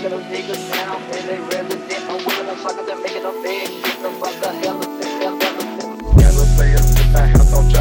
knocking them niggas down. And they resident, I'm willing them suckers and making them big. Get the fuck the hell of it. Gotta say it if I have no